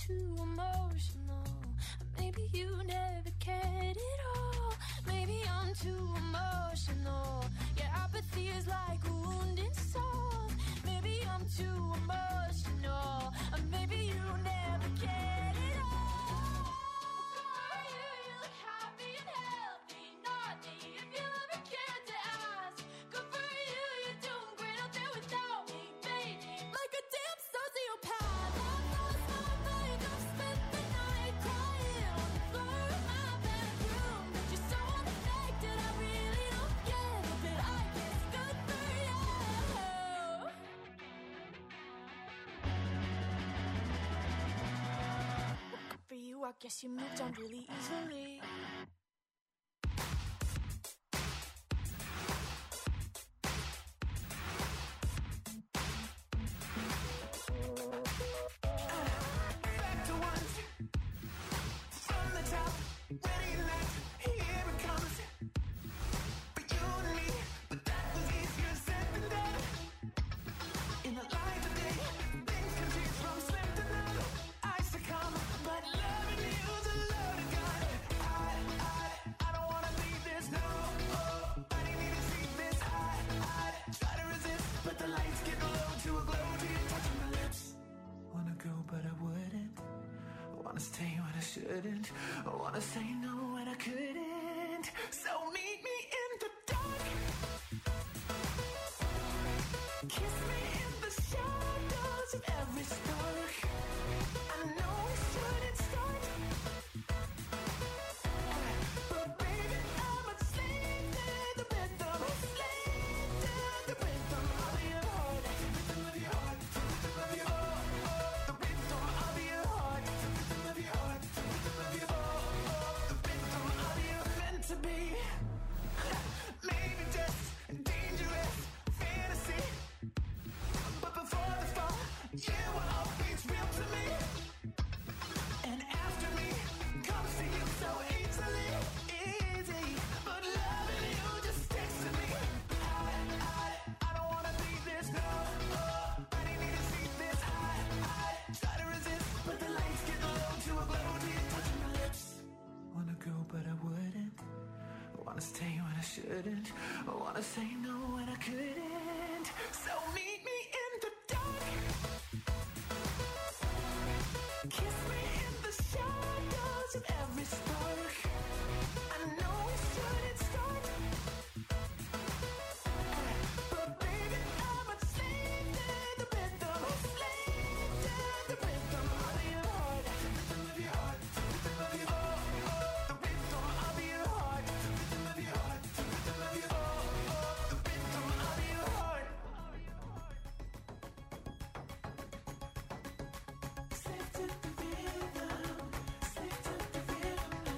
too emotional. Maybe you never cared at all. Maybe I'm too emotional. Yeah, apathy is like a wounded soul. Maybe I'm too emotional. Or maybe you never cared at all. You look happy and healthy, not me. If you ever cared to ask, good for you, you're doing great out there without me, baby. Like a damn sociopath. I lost my mind, I've spent the night crying on the floor of my bedroom. But you're so unaffected, I really don't get it. But I guess good for you. Well, good for you, I guess you moved on really easily. Back to once, from the top, ready left, here it comes. For you and me, but that was easier said than done. In the light of day, things can change from slim to none. I succumb, but loving you's a loaded gun. I don't wanna leave this, no. Oh, I didn't need to see this. I try to resist, but the lights get low to a glow to you touching my lips. Wanna go, but I wouldn't. Wanna stay when I shouldn't. Wanna say no when I couldn't. So meet me in the dark. Kiss me in the shadows of every spark. I know we shouldn't start, but baby, I'm a slave to the rhythm. Slave to the rhythm of your heart. Rhythm of your heart. Rhythm of your heart. The rhythm of your heart. Rhythm of your heart. Rhythm of your heart. The rhythm of your meant to be. Maybe just dangerous fantasy, but before the fall, you were always real to me. And after me comes to you so easily, easy. But loving you just sticks to me. I don't wanna leave this, no. I didn't need to see this. I try to resist, but the lights get low to a glow to you touching my lips. Wanna go, but I wouldn't. Wanna stay when I shouldn't. Wanna say no when I couldn't. So meet me in the dark. Kiss me in the shadows of every spark. I know we shouldn't start, but baby, I'm a slave to the rhythm. Slave to the rhythm of your heart. Rhythm of your heart. Rhythm of your heart. The rhythm of your heart. Rhythm of your heart. Rhythm of your heart. The rhythm of your heart. Slave to the rhythm. Slave to the rhythm.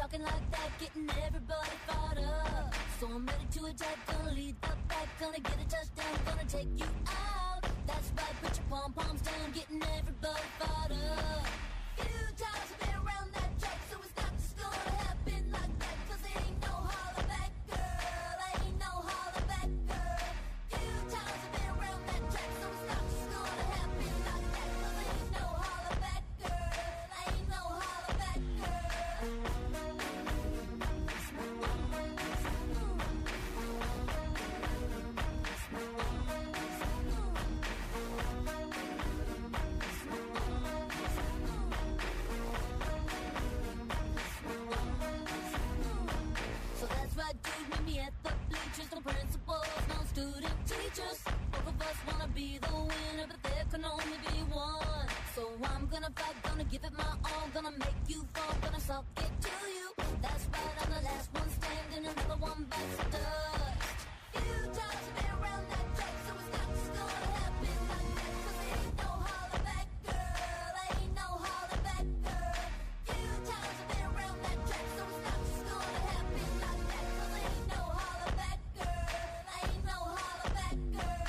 talking like that, getting everybody fired up. So I'm ready to attack, gonna lead the pack, gonna get a touchdown, gonna take you out. That's right, put your pom-poms down, getting everybody fired up. Few times I've been around that track, so it's not just gonna happen like that, 'cause it ain't no holler back, girl, ain't no holler back, girl. Few times I've been around that track, so it's not just gonna happen like that, 'cause it ain't no holler back, girl, ain't no holler back, girl. So that's right, dude, meet me at the bleachers. No principals, no student teachers. Both of us wanna be the winner, but there can only be one. So I'm gonna fight, gonna give it my all, gonna make you fall, gonna suck it to you. That's right, I'm the last one standing, another one bites the dust. Few times I've been around that track, so it's not just gonna happen like that, 'cause it ain't no holler back, girl, ain't no holler back, girl. Few times I've been around that track, so it's not just gonna happen like that, 'cause it ain't no holler back, girl, ain't no holler back, girl.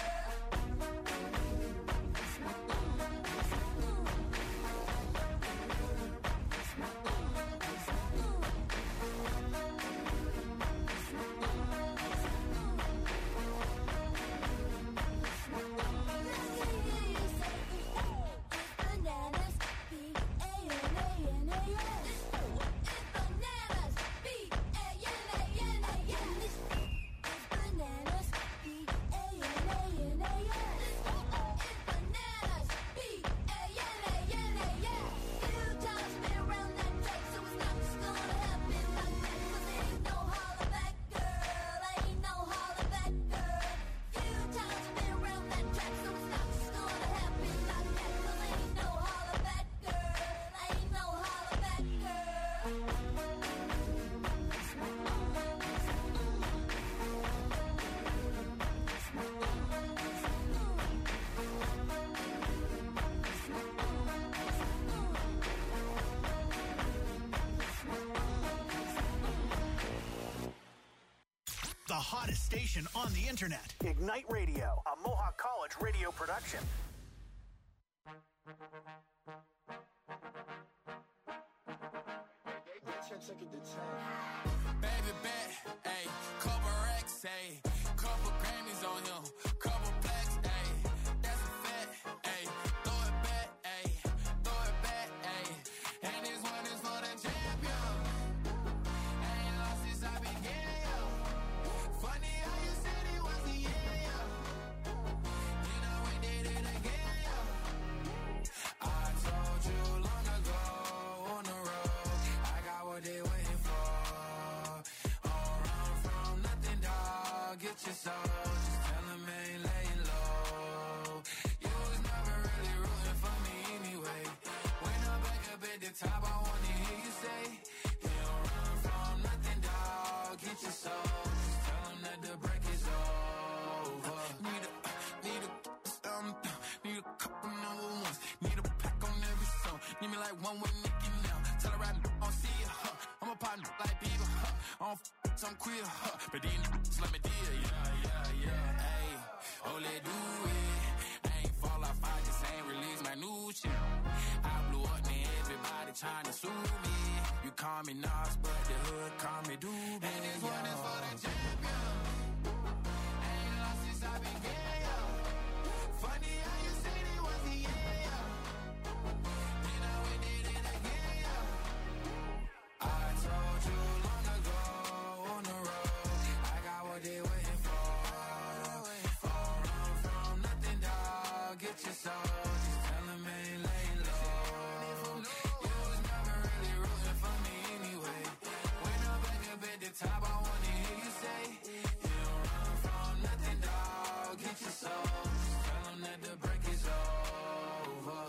Bananas, B-A-N-A-N-A-S. It's bananas, B-A-N-A-N-A-S. It's bananas, B-A-N-A-N-A-S. It's bananas, B-A-N-A-N-A-S. Few times been around that track, so it's not just gonna happen like that, 'cause it ain't no holler back, girl, ain't no holler back, girl. Few times been around that track, so it's not just gonna happen like that, 'cause it ain't no holler back, girl, ain't no holler back, girl. The hottest station on the internet. Ignite Radio, a Mohawk College radio production. Baby bet, ayy, couple racks, ayy, couple Grammys on him, couple blacks, ayy, that's a fact, ayy, throw it back, ayy, ayy, and this one is for the champion, ain't lost since I began, yo, funny how you said it was the end, yo, you know we did it again, yo, I told you long ago on the road, I got what they waiting for. Get your soul, just tell him I ain't laying low. You was never really rooting for me anyway. When I'm back up at the top, I wanna hear you say, you don't run from nothing, dog. Get your soul, just tell him that the break is over. Need a couple number ones. Need a pack on every song. Need me like one with Nicki now. Tell her I don't see her. I'm a partner like Bieber. I don't I'm queer, but then let me deal, yeah, ayy, oh, let's do it, I ain't fall off, I just ain't release my new shit, I blew up, man, everybody trying to sue me, you call me Nas, but the hood call me Doobie, and this one is for the champion, ain't lost since I began, yo, funny how you said it was the end, yo, you know we did it again, yo, I told you long ago, on the road, I got what they waiting for. All run from nothing, dog. Get your soul, just tell them I ain't laying low. You was never really rooting for me anyway. When I'm back up at the top, I wanna hear you say, you don't run from nothing, dog. Get your soul, just tell them that the break is over.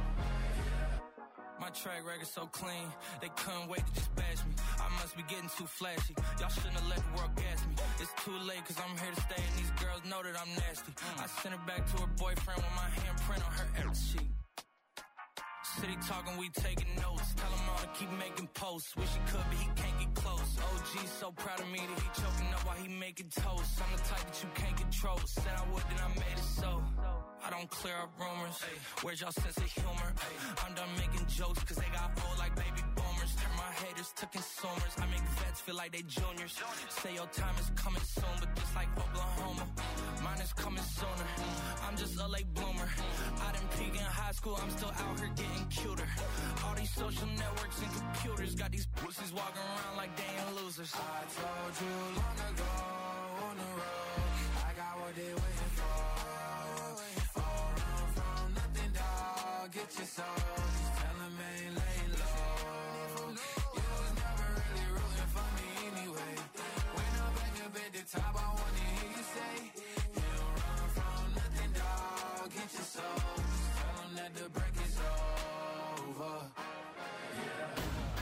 My track record so clean, they couldn't wait to just bash me. I must be getting too flashy. Y'all shouldn't have let the world gas me. It's too late cause I'm here to stay and these girls know that I'm nasty. I sent her back to her boyfriend with my handprint on her ass sheet. city talking, we taking notes. Tell him all to keep making posts. Wish he could, but he can't get close. OG so proud of me that he choking up while he making toast. I'm the type that you can't control. Said I would, then I made it so. I don't clear up rumors. Where's y'all sense of humor? I'm done making jokes, cause they got old like baby boomers. Turn my haters to consumers. I make vets feel like they juniors. Say your time is coming soon, but just like Oklahoma, mine is coming sooner. I'm just a late bloomer. I didn't peak in high school, I'm still out here getting cuter. All these social networks and computers got these pussies walking around like they ain't losers. I told you long ago on the road, I got what they waiting for. All run from nothing, dog. Get your soul. Just tell them ain't laying low. You was never really rooting for me anyway. When I'm back up at the top, I wanna hear you say, you don't run from nothing, dog. Get your soul. Just tell them that the break is over. Yeah.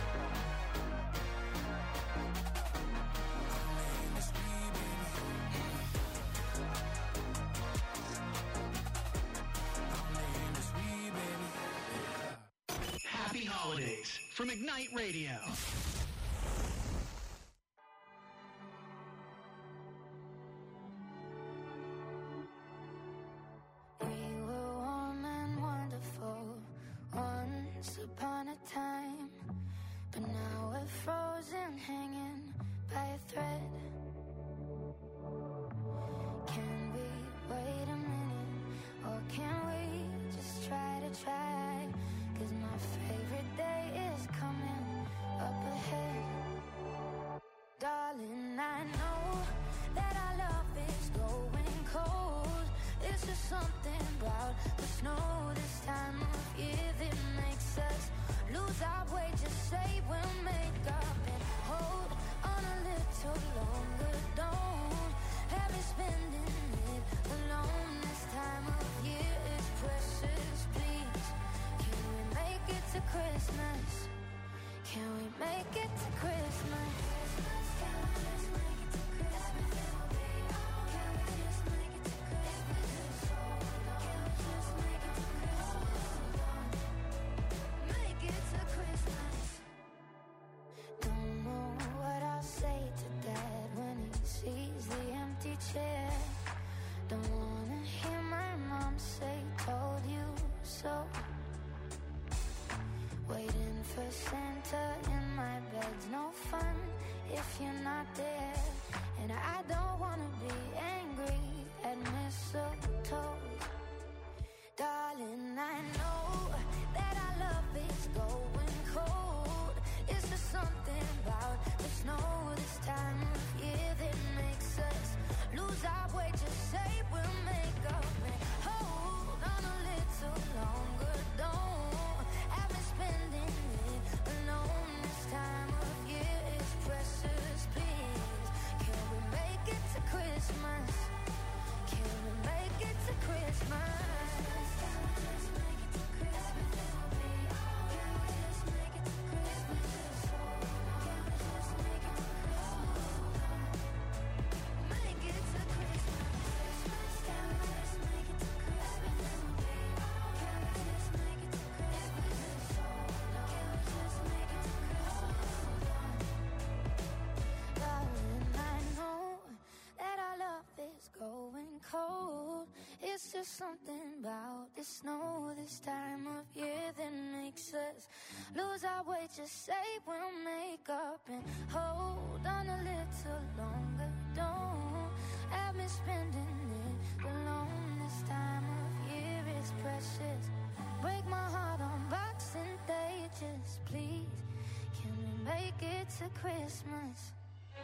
Happy holidays from Ignite Radio. We were warm and wonderful once upon a time, but now we're frozen, hanging by a thread. Can we wait a minute, or can we just try to try? 'Cause my favorite day is coming up ahead. Darling, I know that our love is going cold. It's just something about the snow this time of year that makes us lose our way. Just say we'll make up and hold on a little longer. Don't have me spending it alone. This time of year is precious, please. Can we make it to Christmas? Can we make it to Christmas? Can we just make it to Christmas? Can we just make it to Christmas? Can we just make it to Christmas? Make it to Christmas. Don't know what I'll say to Dad when he sees the empty chair. Don't wanna hear my mom say, told you so. Waiting for Santa in my bed's no fun if you're not there. And I don't wanna be angry at mistletoe. Darling, I know that our love is going cold. It's just something about the snow this time of year that makes us lose our way. Just say we'll make up and hold on a little longer. Don't have me spending it alone. This time of year is precious, please. Can we make it to Christmas? Can we make it to Christmas? Can we just make it to Christmas? Can we just make it to Christmas? Can we just make it to Christmas? Make it to Christmas. Can we just make it to Christmas? Can we just make it to Christmas? Can we just make it to Christmas? Darling, I know that our love is going cold. It's just something about the snow this time of year that makes us lose our way. Just say we'll make up and hold on a little longer. Don't have me spending it alone. This time of year is precious. Break my heart on Boxing Day. Just please, can we make it to Christmas?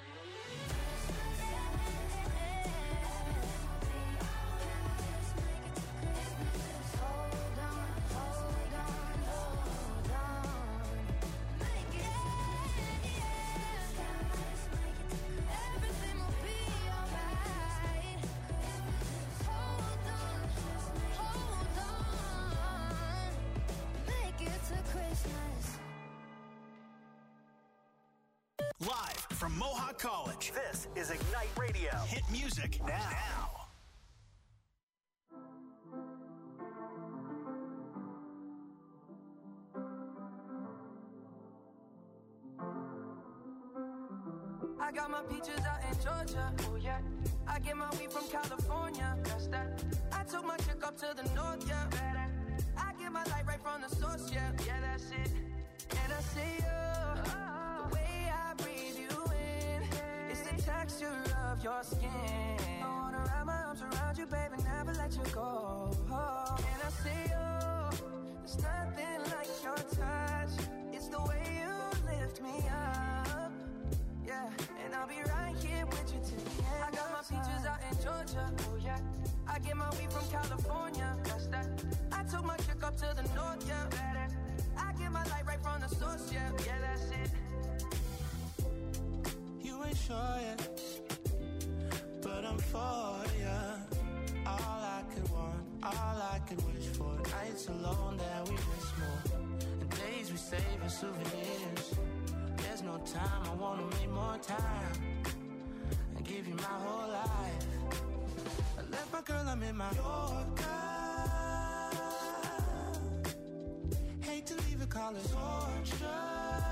Hold on, hold on, hold on. Make it everything will be alright. Hold on, make it to Christmas. Live from Mohawk College, this is Ignite Radio. Hit music now. I got my peaches out in Georgia, oh yeah. I get my weed from California, that's that. I took my chick up to the north, yeah. I get my light right from the source, yeah. Yeah, that's it. And I see the way I breathe you in, it's the texture of your skin. I wanna wrap my arms around you, baby, never let you go. And I see there's nothing like your touch. It's the way you lift me up, yeah. And I'll be right here with you till the end. I got my peaches out in Georgia, oh yeah. I get my weed from California, that's that. I took my chick up to the north, yeah. I get my light right from the source, yeah. Yeah, that's it. You ain't sure yet, but I'm for ya. All I could want, all I could wish for. Nights alone that we miss more, and days we save as souvenirs. There's no time, I wanna make more time and give you my whole life. I left my girl, I'm in my Yorker. Hate to leave it, call it torture.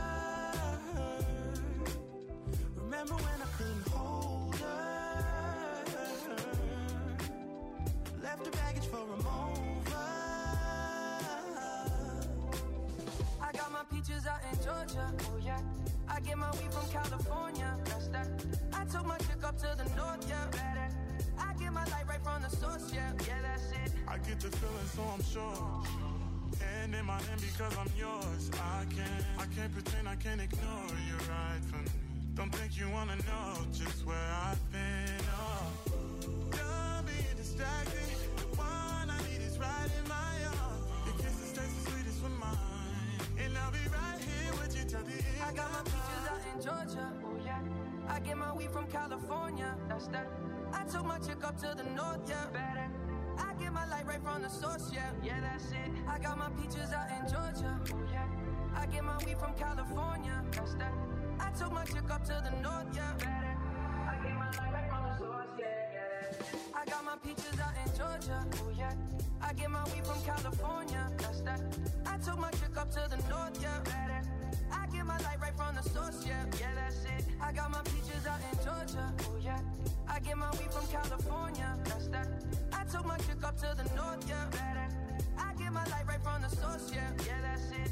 Remember when I couldn't hold her? Left the baggage for a mover. I got my peaches out in Georgia, oh yeah. I get my weed from California, that's that. I took my chick up to the north, yeah. I get my light right from the source, yeah. Yeah, that's it. I get the feeling, so I'm sure. And in my hand because I'm yours. I can't pretend, I can't ignore you right from me. Don't think you wanna know just where I've been. Oh, don't be distracted. The one I need is right in my arms. Your kisses taste the sweetest with mine, and I'll be right here with you till the end. I got my peaches out in Georgia, oh yeah. I get my weed from California, that's that. I took my chick up to the north, yeah. I get my light right from the source, yeah. Yeah, that's it. I got my peaches out in Georgia, oh yeah. I get my weed from California, that's that. I took my chick up to the north, yeah. I get my light right from the source, yeah. I got my peaches out in Georgia, oh yeah. I get my weed from California, that's that. I took my chick up to the north, yeah. I get my light right from the source, yeah. Yeah, that's it. I got my peaches out in Georgia, oh yeah. I get my weed from California, that's that. I took my chick up to the north, yeah. I get my light right from the source, yeah. Yeah, that's it.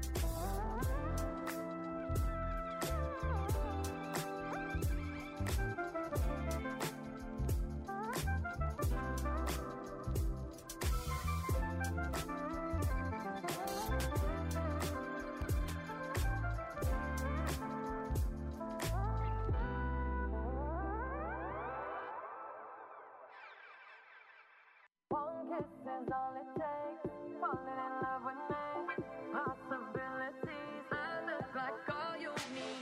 One kiss is all it takes. Falling in love with me. Possibilities. I look like all you need.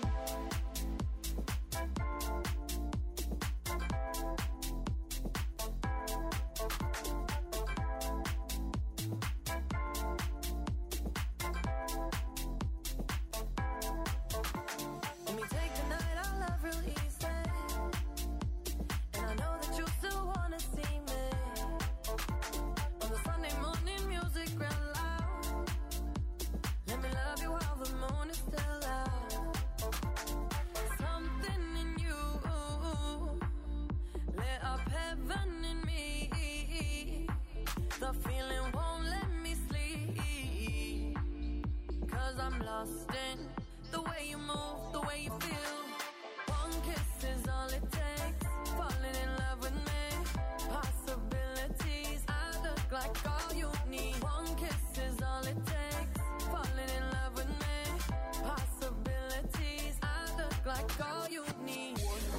Let me take the night I love real easy. And I know that you still wanna see me. On the Sunday morning music real loud. Let me love you while the moon is still out. Something in you lit up heaven in me. The feeling won't let me sleep. 'Cause I'm lost in the way you move, the way you feel. One kiss is all it takes. Falling in love with me. Possibilities. I look like all you need. One kiss is all it takes. Falling in love with me. Possibilities. I look like all you need.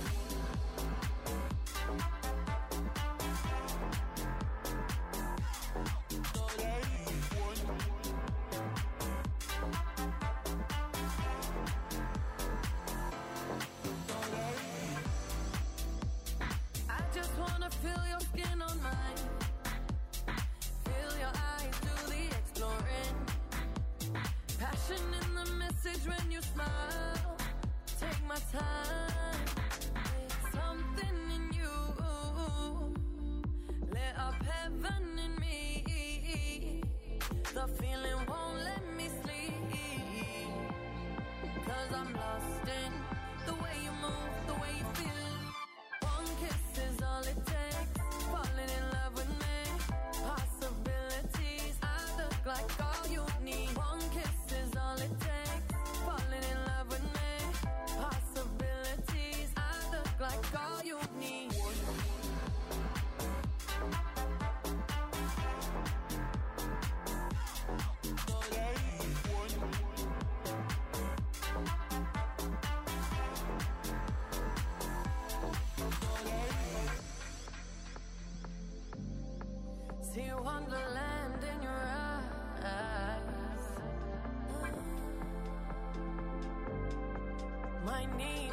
I just wanna feel your skin on mine. Feel your eyes do the exploring. Passion in the message when you smile. Take my time. Something in you lit up heaven in me. The feeling won't let me sleep. 'Cause I'm lost in the way you move, the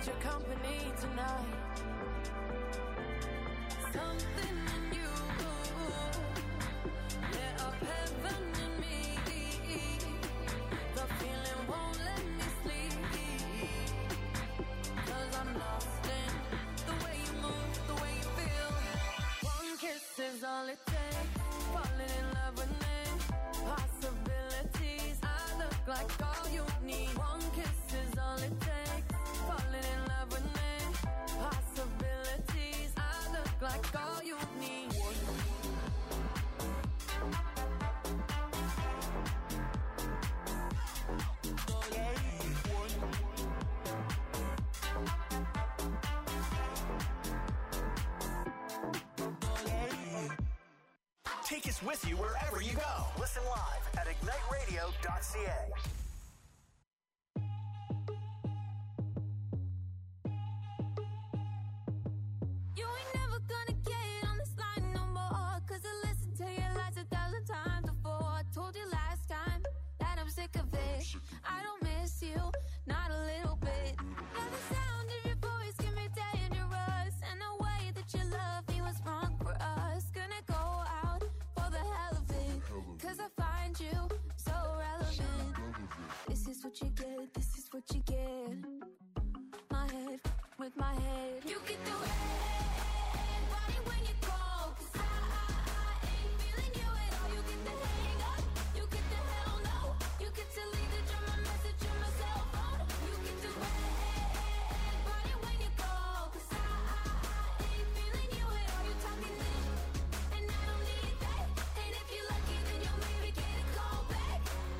need your company tonight. Something in you lit up heaven in me. The feeling won't let me sleep, 'cause I'm lost in the way you move, the way you feel. One kiss is all it takes. Falling in love with me. Possibilities. I look like all you need. One kiss is all it takes. Falling in love with me. Possibilities. I look like all you need. Take us with you wherever you go. Listen live at igniteradio.ca. You ain't never gonna get on this line no more, 'cause I listened to your lies 1,000 times before. I told you last time that I'm sick of it. I don't miss you, not a little bit. Now the sound of your voice can be dangerous, and the way that you love me was wrong for us. Gonna go out for the hell of it, 'cause I find you so relevant. This is what you get, this is what you get. My head with my head. You get the red body when you call, 'cause I ain't feeling you at all. You get the hang up, you get the hell no. You get to leave the drum, my message on my cell phone. You get the red body when you call, 'cause I ain't feeling you at all. You talking this, and I don't need that. And if you're lucky, then you'll maybe get a call back.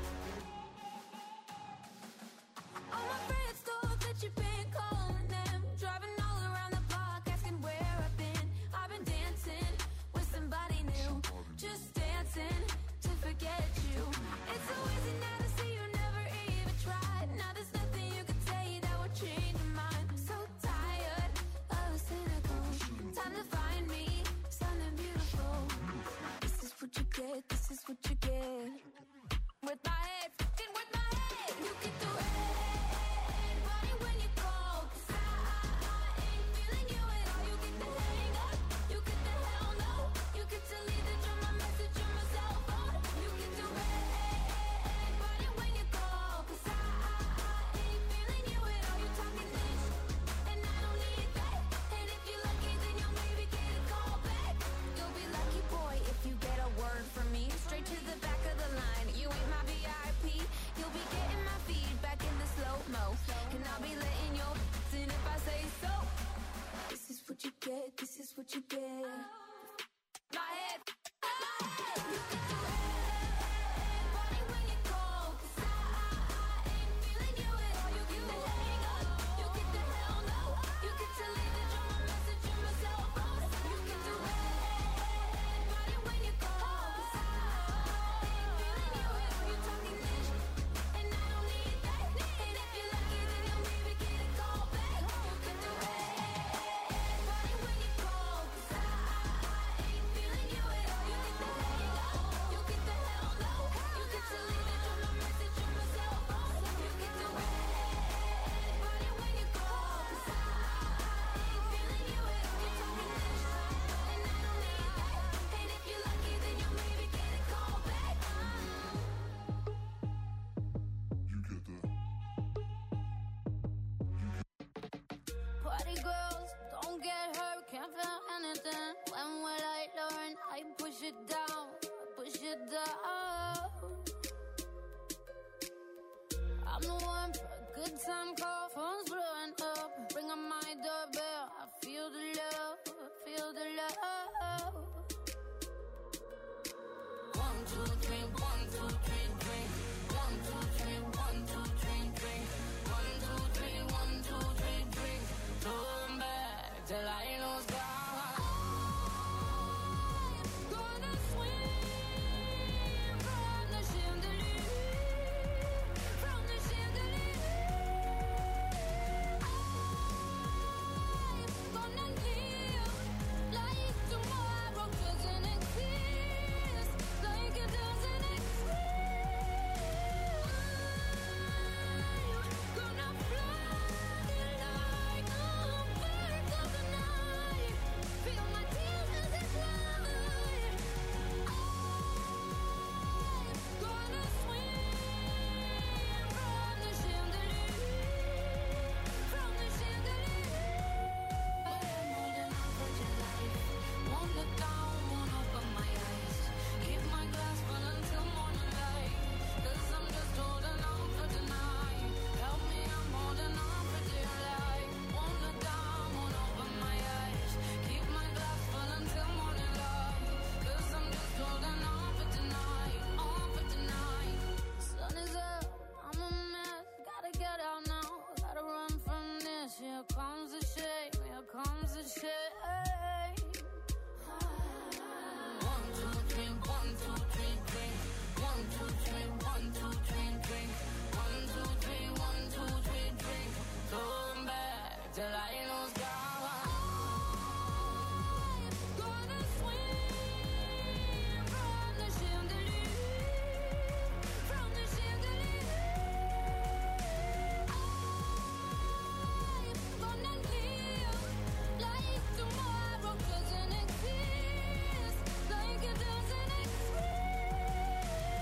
All my friends thought that you've been calling them, driving all around the block, asking where I've been. I've been dancing with somebody new, just dancing to forget you. It's so easy now to see you never even tried. Now there's nothing you can say that would change your mind. So tired of the cynical. Time to find me something beautiful. This is what you get, this is what you get. With my head, fucking with my head. You get the red body when you call, 'cause I ain't feeling you at all. You get the hang up, you get the hell no. You get to leave the drum, my message on my cell phone. You get the red body when you call, 'cause I ain't feeling you at all. You talking this, and I don't need that. And if you're lucky, then you'll maybe get a call back. You'll be lucky, boy, if you get a word from me. Straight to the back of the line. You ain't my VIP. You'll be getting my feedback in the slow-mo, and I'll be letting your in if I say so. This is what you get, this is what you get. My head, you get the red body when you call, 'cause I ain't feeling you at all. You get the hang up, you get the hell no. You get to leave the drum, my message on my cell phone. You get the red body when you call, 'cause I ain't feeling you at all. You talking this, and I don't need that. And if you're lucky, then you'll maybe get a call back. You get the red body when you call, 'cause I ain't feeling you at all. You get the hang up, you get the hell no. You get to leave the drum, my message on my cell phone. You get the red body when you call, 'cause I ain't feeling you at all. You talking this, and I don't need that. And if you're lucky, then you'll maybe get a call back. Party girls, don't get hurt, can't feel anything. When will I learn? I push it down, push it down. I'm the one for a good time call, phone's blowing up. Bring on my doorbell, I feel the love, I feel the love. 1, 2, 3, 1, 2, 3, drink. 1, 2, 3, 1, 2, 3, drink. 1, 2, 3, 1, 2, 3, drink. Turn back till I lose God. Gonna swim from the chandelier, from the chandelier. comes the shame, here comes the shame. 1, 2, 3, 1, 2, 3, drink. 1, 2, 3, 1, 2, 3, drink. 1, 2, 3, 1, 2, 3, drink. Come back till I know it's gone. Gonna swim from the chandelier, from the chandelier. I'm gonna live like tomorrow doesn't exist, like it doesn't exist.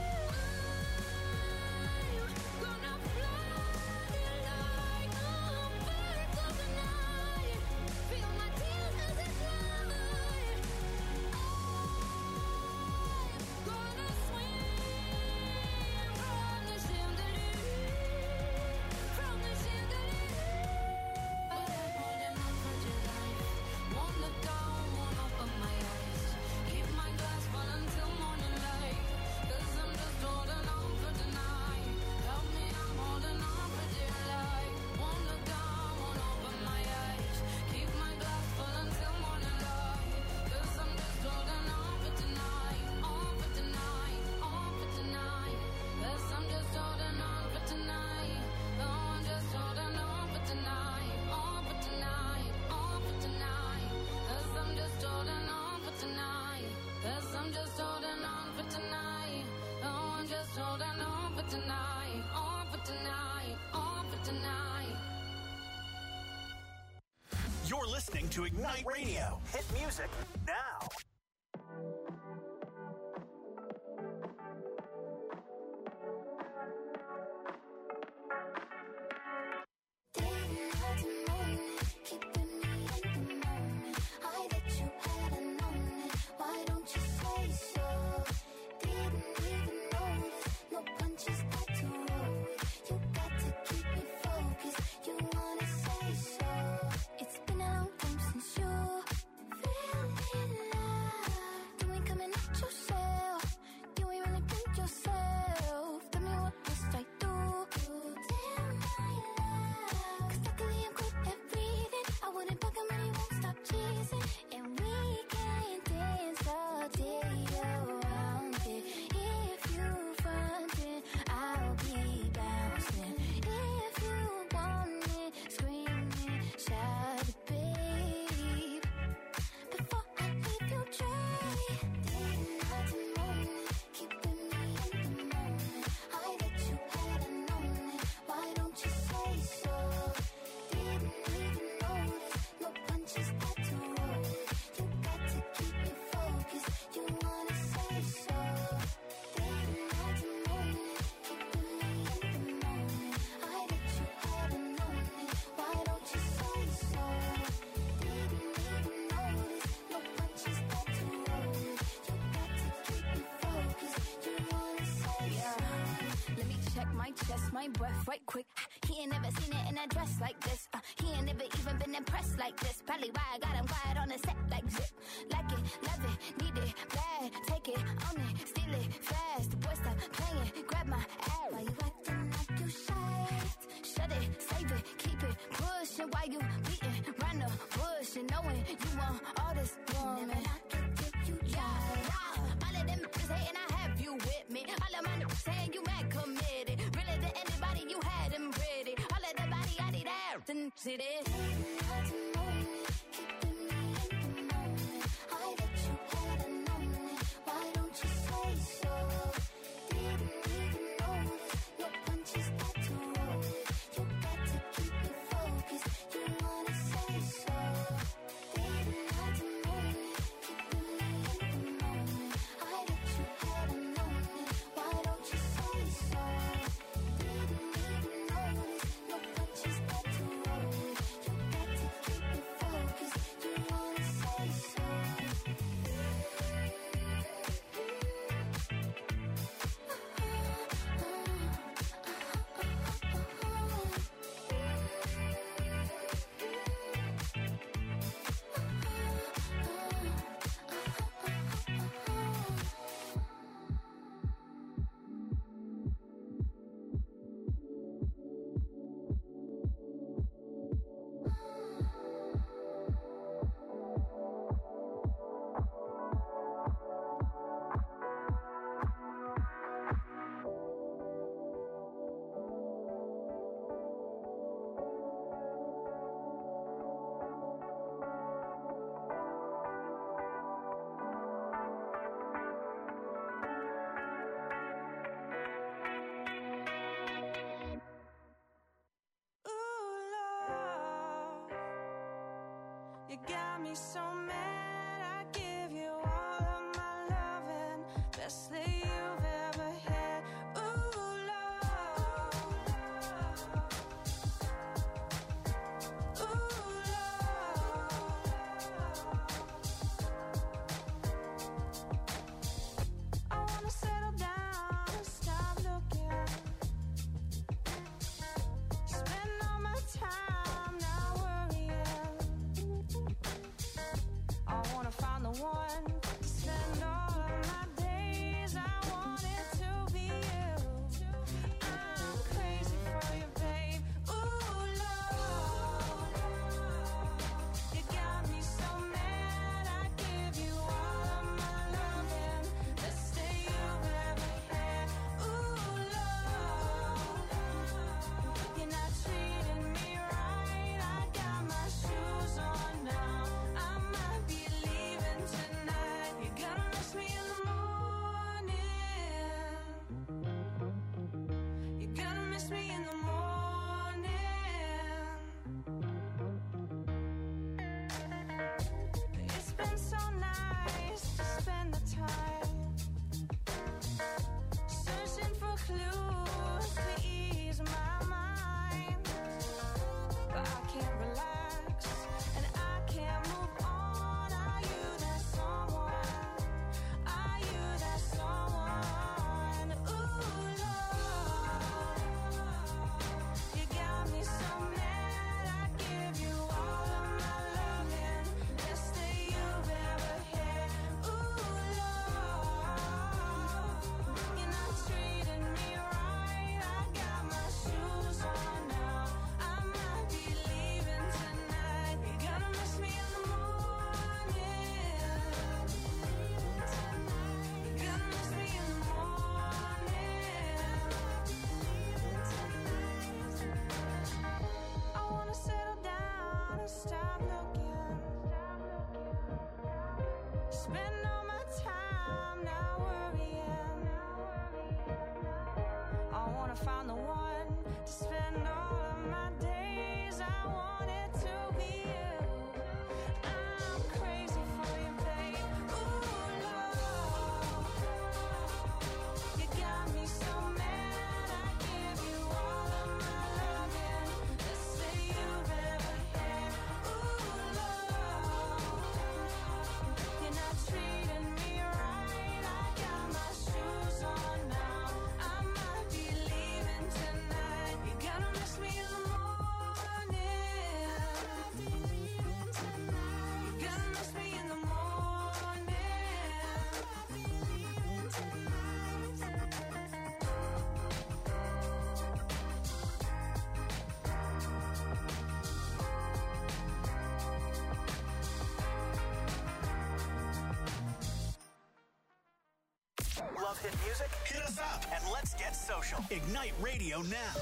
I'm gonna fly like a bird of the night, feel my tears as they fly. I'm gonna swim from the chandelier, from the chandelier. But I'm holding on for dear life. Won't look down, won't open my eyes. Keep my glass full until morning light. 'Cause I'm just holding on for tonight. Help me, I'm holding on for dear life. Won't look down, won't open my eyes. Keep my glass full until morning light. 'Cause I'm just holding on for tonight. On for tonight, on for tonight. 'Cause I'm just holding on for tonight. Oh, I'm just holding on for tonight. On for tonight, on for tonight. 'Cause I'm just holding on for tonight. 'Cause I'm just holding on for tonight. Oh, I'm just holding on for tonight. On for tonight, on for tonight. You're listening to Ignite Radio. Hit music now. Keeping me in the moment. I bet you hadn't known it. Why don't you say so? Didn't even notice. No punches got to roll with. You got to keep me focused. You wanna say so? It's been a long time since you feeling love. You ain't coming at yourself. You ain't really been yourself. Tell me what must I do? Damn my love. 'Cause luckily I'm good at breathing. I wouldn't bug him, but he won't stop cheesing. And we can dance all day around it. If you frontin', I'll be bouncing. If you want it, screaming, shout it, babe. Before I leave you dry, didn't have to moan it, keeping me in the moment. I bet you hadn't known it. Why don't you say so? Didn't even notice. No punches got to roll. You got to keep me focused. You wanna say so? Didn't have to moan it, keeping me in the moment. I bet you hadn't known it. Why don't you say so? Didn't even notice. No punches got to roll. You got to keep me focused. You wanna say so? Let me check my chest, my breath right quick. He ain't never seen it in a dress like this. He ain't never even been impressed like this. Probably why I got him quiet on the set like zip. Like it, love it, need it, bad. Take it, own it, steal it, fast. The boy stop playing, grab my ass. Why you acting like you shy? Shut it, save it, keep it pushing. Why you beating round the bush and knowing you want all this woman? Never knock it till you try. All of them niggas hating, I have you with me. All of my niggas saying you mad committed. Really to anybody, you had them ready. All of the body, I need out and sit it. Keeping me in the moment. I bet you hadn't known it. Why don't you say so? Didn't even notice. No punches got to roll. You got to keep me focused. You wanna say so? Didn't have to moan it. Keeping me in the moment. I bet you hadn't known it. Why don't you say so? Didn't even notice. No punches got to roll. You got to You got me so mad, I give you all of my loving, best that you've ever had. Ooh, love. Ooh, love. I wanna settle down and stop looking, spend all my time not worrying. I wanna find the one to spend all of my days. I want it to be you. I'm crazy for you, babe. Ooh, love. You got me so mad, I give you all of my loving, best that you've ever had. Ooh, love. You're not treating me right. I got my shoes on now. I might be leaving tonight. You're gonna miss me in the morning. You're gonna miss me in the morning. It's been so nice to spend the time searching for clues to ease my mind, but I can't relax and I can't move on. Are you that someone? Are you that someone? Ooh, love. You got me so mad, I give you all of my loving, best that you've ever had. Ooh, love. You're not treating me right. I got my shoes on now. I might be leaving tonight. You're gonna miss me in the morning. You're gonna miss me in the morning. I wanna settle down and stop looking, spend all my time not worrying. I wanna find the one to spend all of my days. I want it to be you. I'm crazy for you, babe. Ooh, love. You got me so mad, I give you all of my loving, best that you've ever had. Ooh, love. You're not treating me right. I got my shoes on now. I might be leaving tonight. You're gonna miss me in the morning. You're gonna miss me in the morning. Love hit music? Hit us up and let's get social. Ignite Radio now.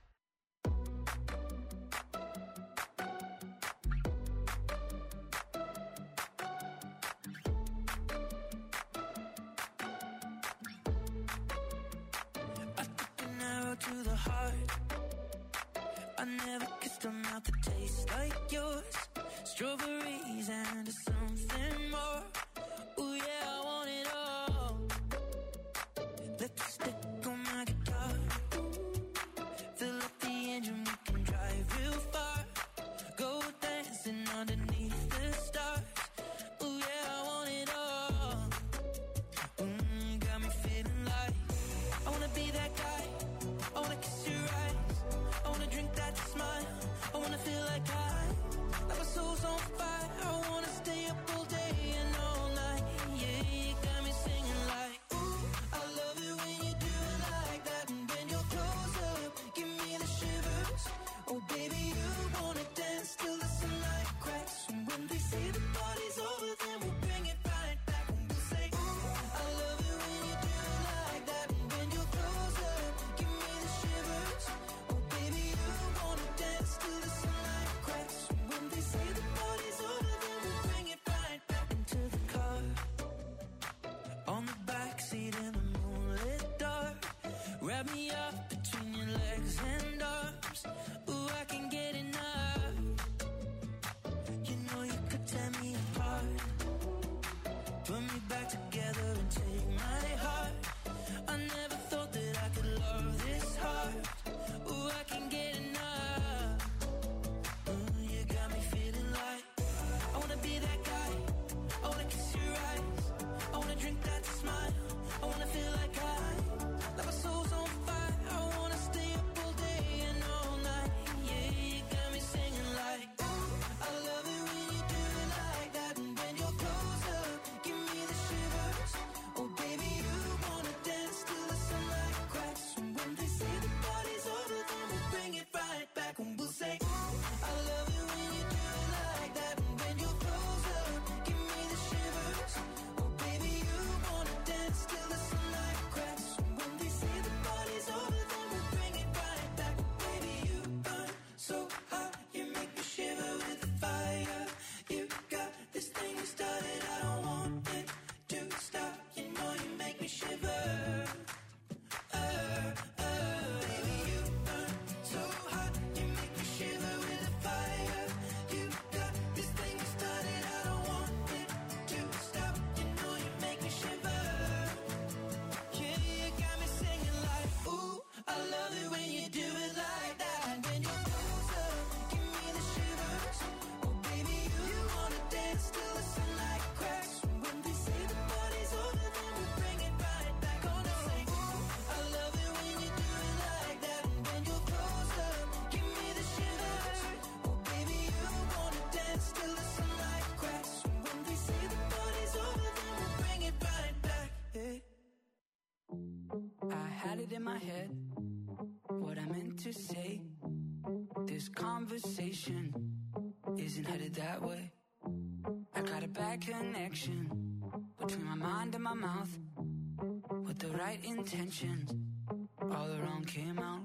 I took an arrow to the heart. I never kissed a mouth that tastes like yours. Strawberries and something more. Ooh yeah, I want it all. Lipstick on my guitar. Fill up the engine, we can drive real far. Go dancing underneath the stars. Ooh yeah, I want it all. Got me feeling like I wanna be that guy. I wanna kiss your eyes. I wanna drink that smile. I wanna feel like like my soul's on fire. I wanna stay up all day and all night. Yeah, you got me singing like, ooh, I love it when you do it like that. And when you're close up, give me the shivers. Oh baby, you wanna dance till the sunlight cracks. And when they say the party's over, then we'll bring it right back. And we'll say, ooh, I love it when you do it like that. And when you're close up, give me the shivers. Oh baby, you wanna dance till the sunlight cracks. And when they say the party's over, then we'll bring it right back into the car. On the backseat in the moonlit dark. Wrap me up between your legs and arms. Ooh, I can get enough. You know you could in my head, what I meant to say. This conversation isn't headed that way. I got a bad connection between my mind and my mouth. With the right intentions, all the wrong came out.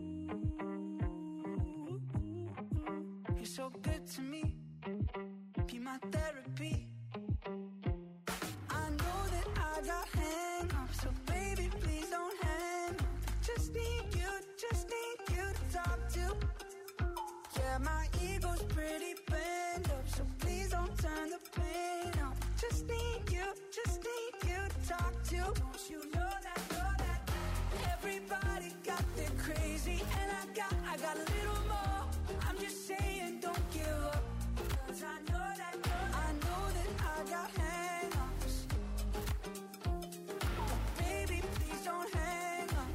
You're so good to me, be my therapy. I know that I got hang-ups, so baby, please don't hang up. Just need you to talk to. Yeah, my ego's pretty bent up, so please don't turn the pain up. Just need you to talk to. Don't you know that everybody got their crazy, and I got a little more. I'm just saying, don't give up, 'cause I know that I got hang-ups. Baby, please don't hang up.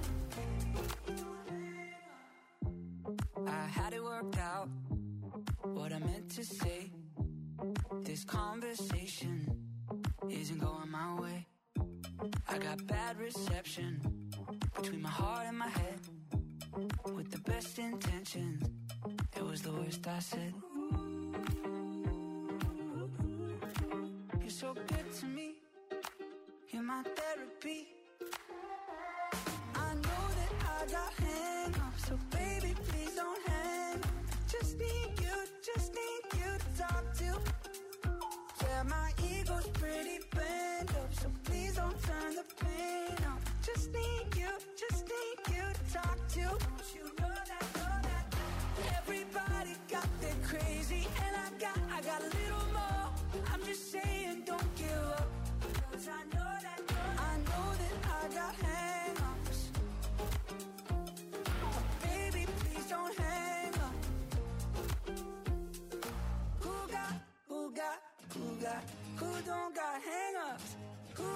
I had it worked out, what I meant to say. This conversation isn't going my way. I got bad reception between my heart and my head. With the best intentions, it was the worst I said. You're so good to me, you're my therapy. I know that I got hang-ups, so baby, please don't hang up. Just need you to talk to. Yeah, my ego's pretty bent up, so please don't turn the pain up. Just need you to talk to. Don't you know that everybody got their crazy, and I got a little more. I'm just saying, don't give up, 'cause I know that I got hang-ups. Baby, please don't hang up. Who don't got hang-ups? Who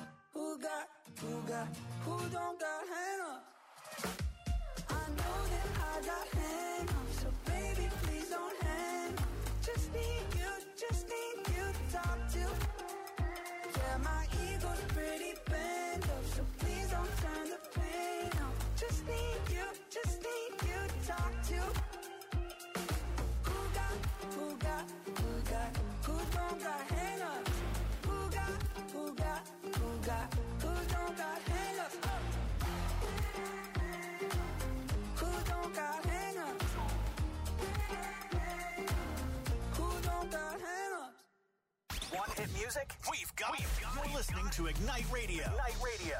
don't got hang-ups? I know that I got hang-ups, so baby, please don't hang up. Just need you to talk to. Yeah, my ego's pretty bent up, so please don't turn the pain up. Just need you to talk to. Who don't got hang-ups? Who don't got hang-ups? Who don't got hang-ups? Who don't got hang-ups? Want hit music? We've got it. You're listening to Ignite Radio. Ignite Radio.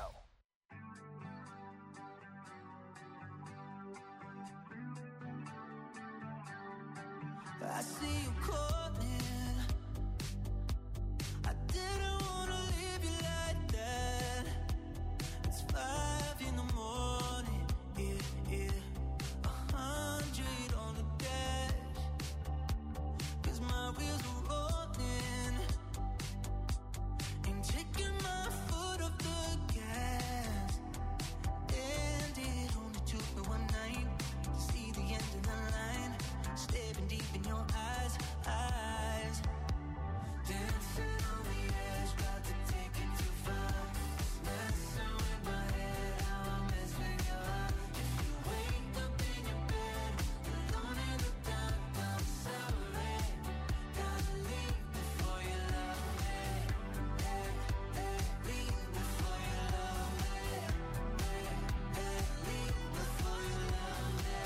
I see you calling. I didn't wanna leave you like that. It's 5 in the morning, yeah. 100 on the dash, 'cause my wheels are rolling. Ain't taking my foot off the gas. And it only took me one night to see the end of the line. Staring deep in your eyes. Dancing on the edge, got to take it too far. Messing with my head, how I mess with your heart. If you wake up in your bed, alone in the dark, I'm sorry. Gotta leave before you love me. Leave before you love me. Leave before you love me.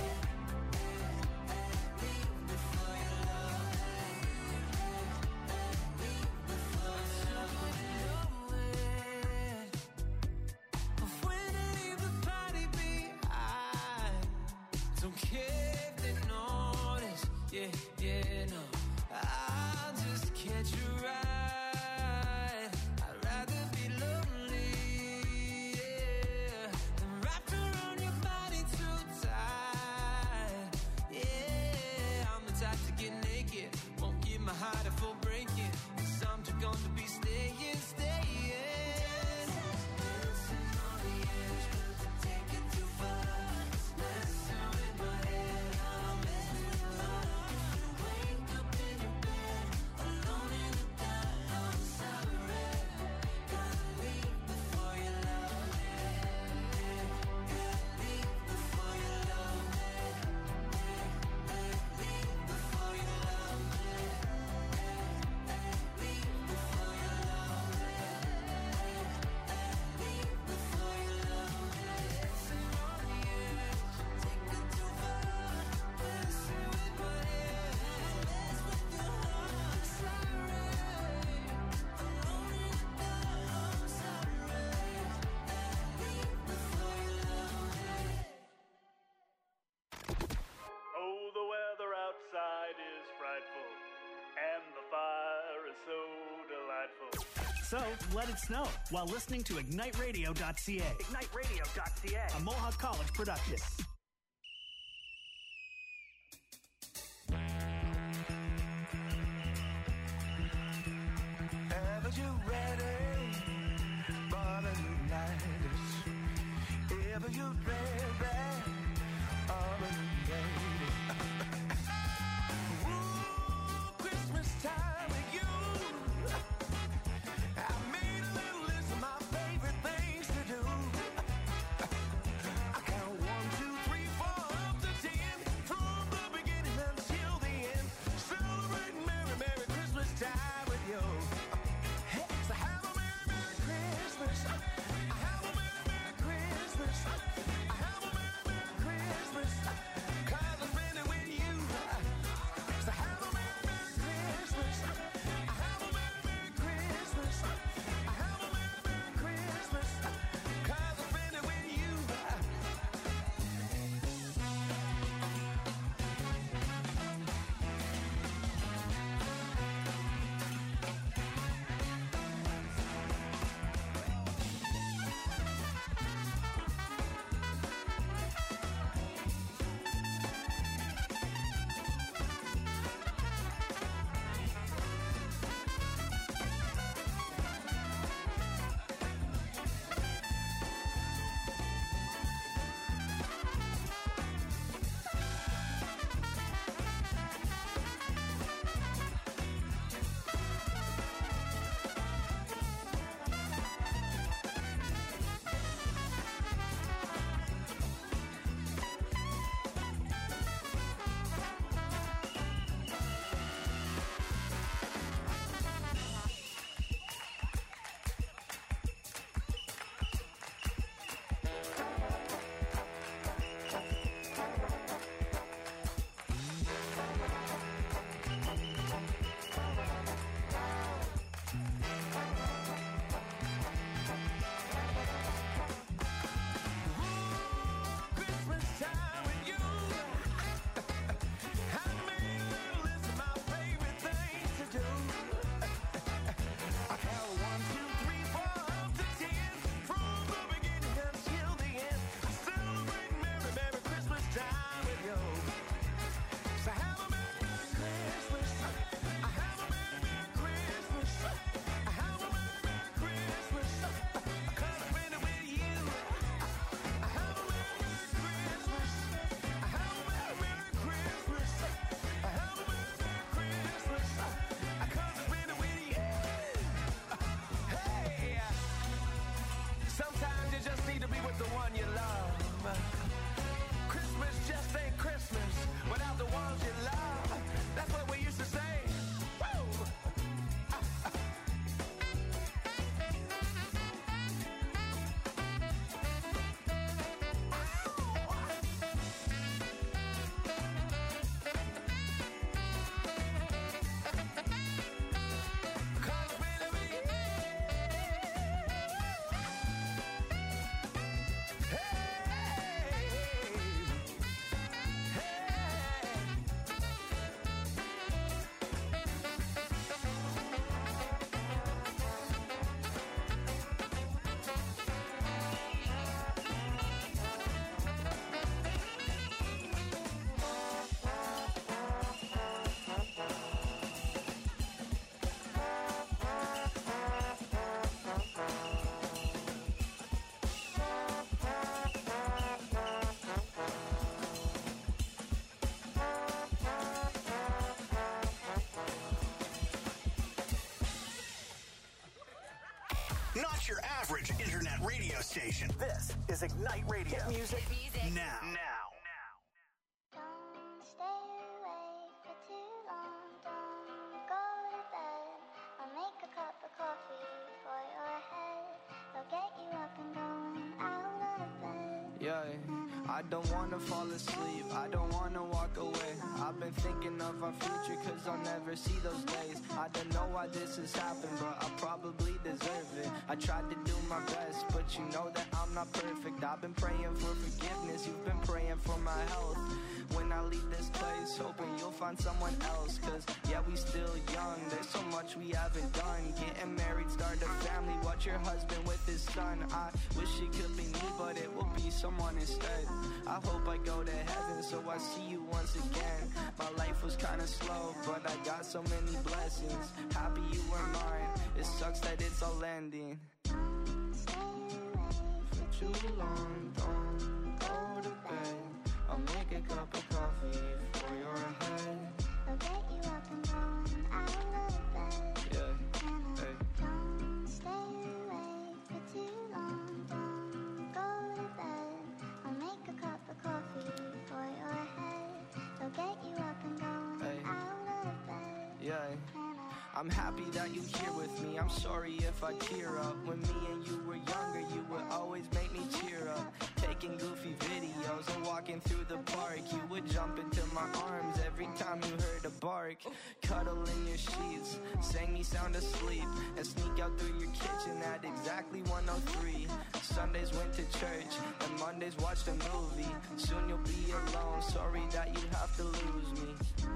Yeah, no, I'll just catch a ride. I'd rather be lonely, yeah, than wrapped around your body too tight. Yeah, I'm the type to get naked, won't give my heart a full breaking, 'cause I'm just gonna be staying. Dancing on the edge, got to take it too far. Messing with my head, how I mess with your heart. So, let it snow while listening to IgniteRadio.ca. IgniteRadio.ca. A Mohawk College production. Ever you ready for the new night? Ever you ready for the new day? Ooh, Christmas time with you. I made a little list of my favorite things to do. I count 1, 2, 3, 4 up to 10 from the beginning until the end. Celebrating Merry, Merry Christmas time with you. So have a Merry, Merry Christmas. I have a Merry, Merry Christmas. I have a Merry, Merry Christmas. 'Cause I spend it with you. So have a Merry, Merry Christmas. I have a Merry, Merry Christmas. I have a Merry, Merry Christmas. 'Cause I spend it with you. Christmas time with you. I made a little list of my favorite things to do. I count 1, 2, 3, 4 up to 10 from the beginning until the end. I celebrate Merry, Merry Christmas time with you. So have a Merry, Merry Christmas. I have a Merry, Merry Christmas. I have a Merry, Merry Christmas. 'Cause I spend it with you. I have a Merry, Merry Christmas. I have a Merry, Merry Christmas. I have a Merry, Merry Christmas. 'Cause I spend it with you. Hey, sometimes you just need to be with the one you love. Christmas just ain't Christmas without the ones you love. That's what we used to say. Woo! Cause baby, Not your average internet radio station. This is Ignite Radio. Music now. Don't stay awake for too long. Don't go to bed. I'll make a cup of coffee for your head. They'll get you up and going out of bed. Yeah, I don't wanna fall asleep, I don't wanna walk away. I've been thinking of our future cause I'll never see those days. I don't know why this has happened, but I probably deserve it. I tried to do my best, but you know that I'm not perfect. I've been praying for forgiveness, you've been praying for my health. When I leave this place, hoping you'll find someone else. Cause yeah, we still young, there's so much we haven't done. Getting married, start a not your husband with his son. I wish it could be me, but it will be someone instead. I hope I go to heaven so I see you once again. My life was kinda slow, but I got so many blessings. Happy you were mine. It sucks that it's all ending. For too long, don't go to bed. I'll make a cup of coffee for your head. I'll get you up and going out of bed. Yeah, hey. Don't stay awake for too long. Don't go to bed. I'll make a cup of coffee for your head. I'll get you up and going out of bed. Yeah. I'm happy that you're here with me. I'm sorry if I tear up. When me and you were younger, you would always make me cheer up. Taking goofy videos and walking through the park. You would jump into my arms every time you heard a bark. Cuddle in your sheets, sang me sound asleep, and sneak out through your kitchen at exactly 1:03. Sundays went to church, and Mondays watched a movie. Soon you'll be alone, sorry that you have to lose me.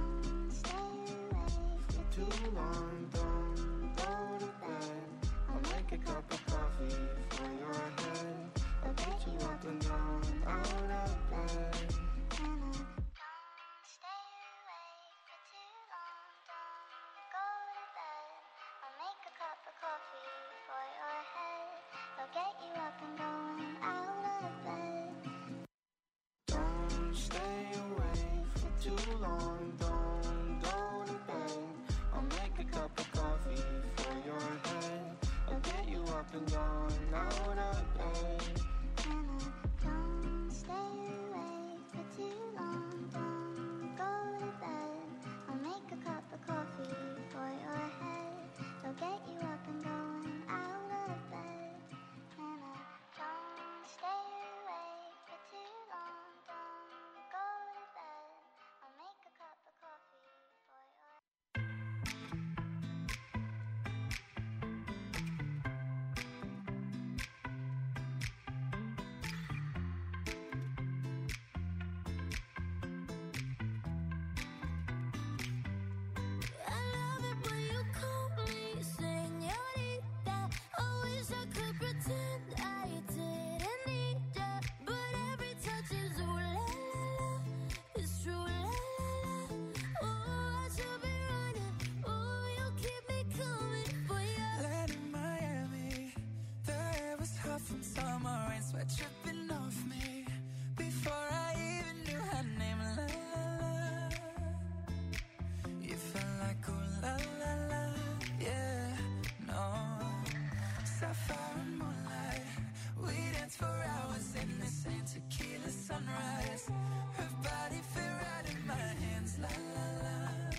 Too long, don't go to bed. I'll make a cup of coffee for your head. I'll get you up and down, out of bed. Don't stay awake for too long. Don't go to bed. I'll make a cup of coffee for your head. I'll get you up and going out of bed. Don't stay awake for too long. Don't go to bed. I'll make a cup of coffee for your head. I'll get you up and going out of bed. Don't stay awake for too long. Don't go to bed. I'll make a cup of coffee for your head. I'll get you up and going out of bed. Don't stay awake for too long. Don't go to bed. I'll make a cup of coffee for your I love it when you call me señorita. I wish I could pretend I didn't need ya, but every touch is ooh la la la. It's true la la la. Oh, I should be running. Oh, you keep me coming for ya. Land in Miami, the air was hot from summer rain, sweat dripping off me. Before I even knew her name, la la la. You felt like ooh la la la, yeah, no. Sapphire and moonlight, we danced for hours in the same tequila sunrise. Her body fit right in my hands, la la la.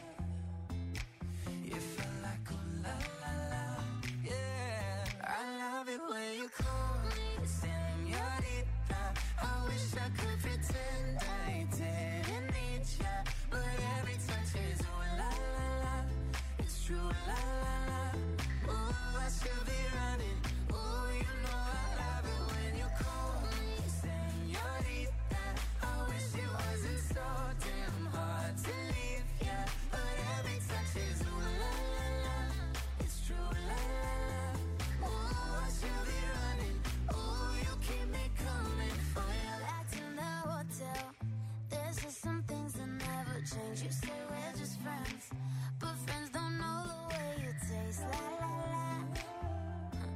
You felt like ooh la la la, yeah. I love it when you call me señorita. I wish I could pretend I didn't need ya, but every touch is ooh la la la. It's true la la la. Ooh, I should be running. Ooh, you know I love it when you call me señorita. I wish it wasn't so damn hard to leave ya, but every touch is ooh la la la. It's true la la la. Ooh, I should be running. Ooh, you keep me coming for ya. Back to the hotel. There's just some things that never change. You say we're just friends, but friends don't know the way you taste. La la la.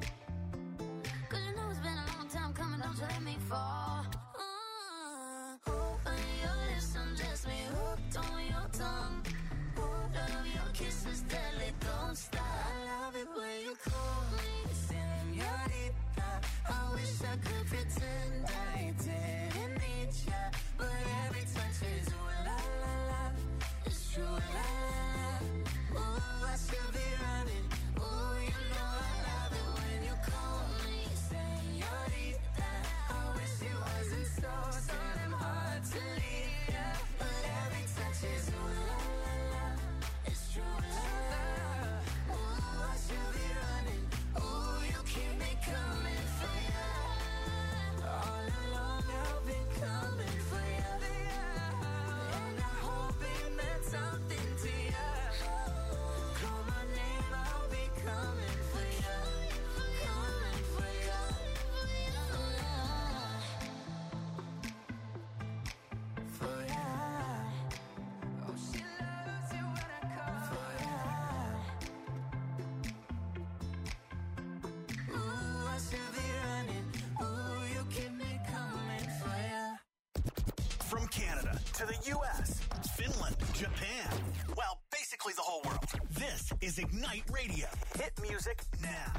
U.S., Finland, Japan. Well, basically the whole world. This is Ignite Radio. Hit music now.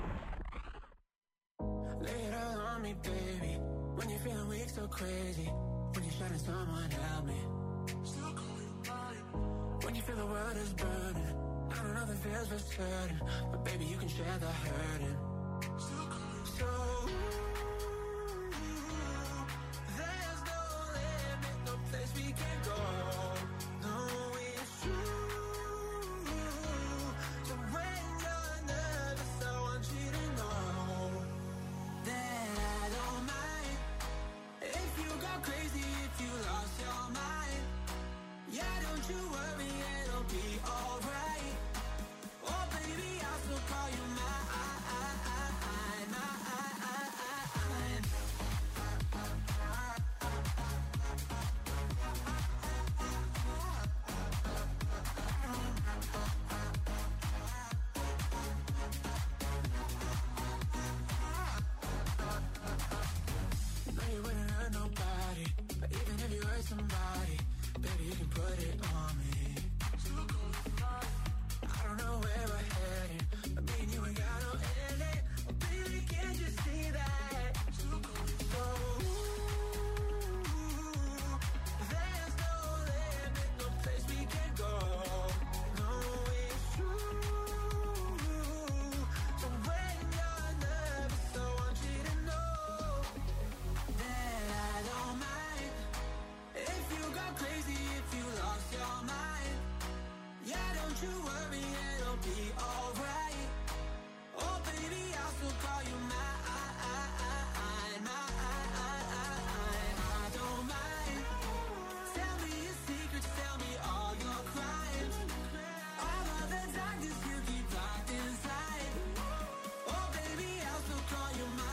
Lay it all on me, baby. When you're feeling weak, so crazy. When you're shutting someone, help me. Still call you mine. When you feel the world is burning. I don't know the feels for certain, but baby, you can share the hurting. Still call you so. There's no limit, no place we can go. No, it's true. So when you're nervous, I want you to know that I don't mind if you go crazy, if you lost your mind. Yeah, don't you worry, it'll be alright. Oh baby, I'll still call you mine. No, you wouldn't hurt nobody, but even if you hurt somebody, baby, you can put it on me. I don't know where we're heading, but me and you ain't got no ending. Oh, baby, can't you see that? So, there's no limit, no place we can go. No, it's true. So when you're nervous, I want you to know that I don't mind if you go crazy, if you lost your mind. Yeah, don't you worry, it'll be alright. Oh baby, I'll still call you mine. I don't mind. Tell me your secrets, tell me all your crimes. All of the darkness you keep locked inside. Oh baby, I'll still call you mine.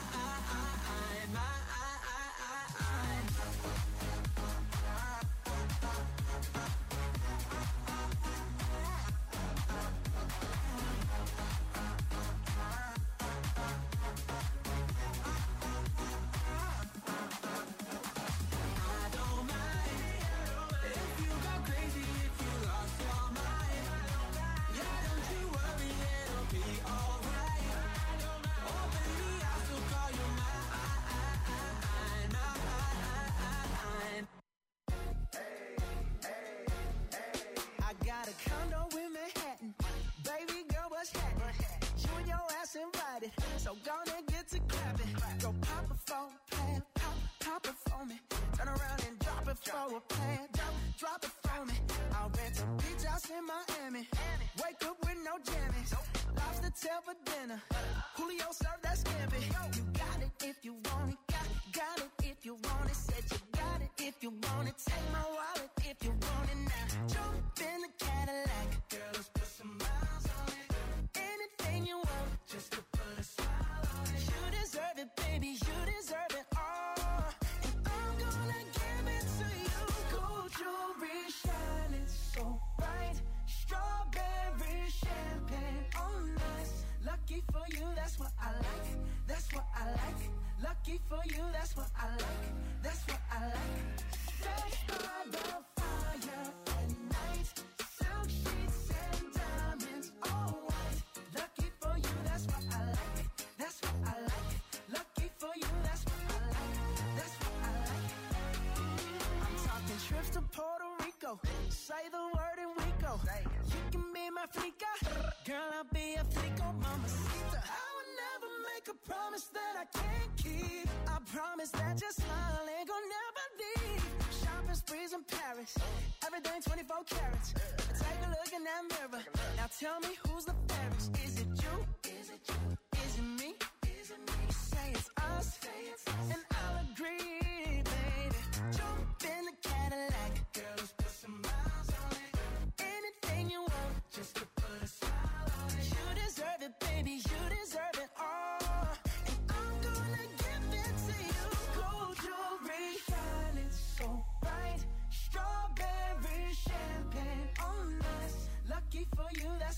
So gonna get to clapping. Go pop it for a plan, pop it for me. Turn around and drop it for a plan, drop it for me. I'll rent a beach house in Miami. Wake up with no jammies. Lobster tail for dinner. Julio served that scampi. You got it if you want it. Got it if you want it. Said you got it if you want it. Take my wallet if you want it now. Jump in the Cadillac. Girl, let's put some miles on it. Anything you want, just to put a smile on it. You deserve it, baby, you deserve it all. And I'm gonna give it to you. Gold jewelry shining so bright. Strawberry champagne on us. Lucky for you, that's what I like. That's what I like. Lucky for you, that's what I like. That's what I like. Sex by the fire at night. Silk sheets and diamonds, all white. Lucky for you, that's what I like. That's what I like. Lucky for you, that's what I like. That's what I like. I'm talking trips to Puerto Rico. Say the word and we go. You can be my flica. Girl, I'll be a flico, mamacita. I would never make a promise that I can't keep. I promise that your smile ain't gonna never leave. Shopping sprees in Paris. Everything 24 carats. Take a look in that mirror. Now tell me who's the fairest. Is it you? Is it you?